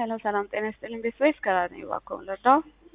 ሄሎ ሰላም ጤና ይስጥልኝ። ቤተሰብ ከራኔ ባኮም ለዳው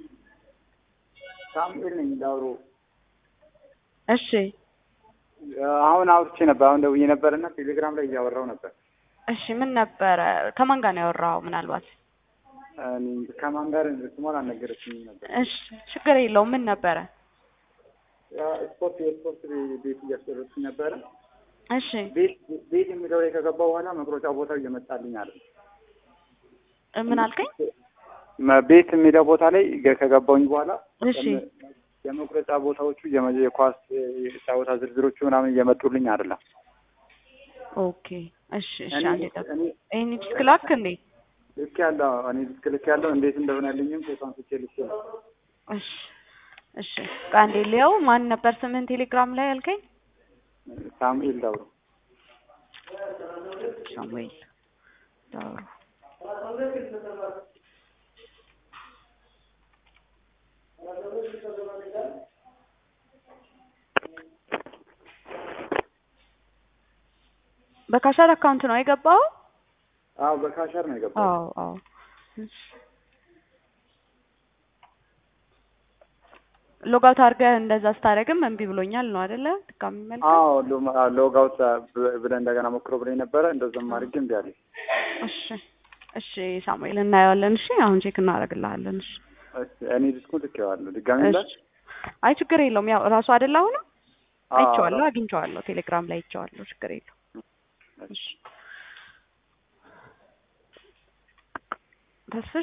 ሳሙኤል ነኝ ዳውሮ። እሺ አሁን አውርቼ ነበር። አሁን ደውዬ ነበርና ቴሌግራም ላይ እያወራው ነበር። እሺ ምን ነበረ? ከማን ጋር ነው ያወራው? ምናልባት ከማን ጋር ስሟን አልነገረችኝም ነበር። እሺ ችግር የለውም። ምን ነበረ? የስፖርት ቤት እያስደረስኩኝ ነበረ። እሺ ቤት የሚለው ላይ ከገባው በኋላ መቁረጫ ቦታው እየመጣልኝ አይደል? ምን አልከኝ? ቤት የሚለው ቦታ ላይ ከገባውኝ በኋላ እሺ የመቁረጫ ቦታዎቹ የኳስ የጫወታ ዝርዝሮቹ ምናምን እየመጡልኝ አይደለም። ኦኬ እሺ እሺ አንዴ ጠብቅ። እኔ ትክላክ እንዴ? ልክ ያለው እኔ ትክክል ያለው እንዴት እንደሆነልኝም ፎቶን ስልክ ነው። እሺ እሺ ቃንዴ ሊያው ማን ነበር ስምን ቴሌግራም ላይ ያልከኝ? ሳሙኤል ዳውሮ። ሳሙኤል ዳውሮ በካሻር አካውንት ነው የገባው? አዎ በካሻር ነው የገባው። አዎ አዎ ሎጋውት አድርገህ እንደዛ ስታደርግም እምቢ ብሎኛል ነው አይደለ? ድጋሚ መልክ አዎ ሎጋውት ብለህ እንደገና ሞክሮ ብለኝ ነበረ። እንደዛም አድርጌ እምቢ አለኝ። እሺ እሺ ሳሙኤል እናየዋለን። እሺ አሁን ቼክ እናደርግልሃለን። እሺ እኔ ዲስኩን ትኬዋለሁ ድጋሚ እንዳል አይ ችግር የለውም። ያው ራሱ አይደለ አሁንም አይቼዋለሁ፣ አግኝቼዋለሁ፣ ቴሌግራም ላይ አይቼዋለሁ። ችግር የለውም። እሺ ተስፋ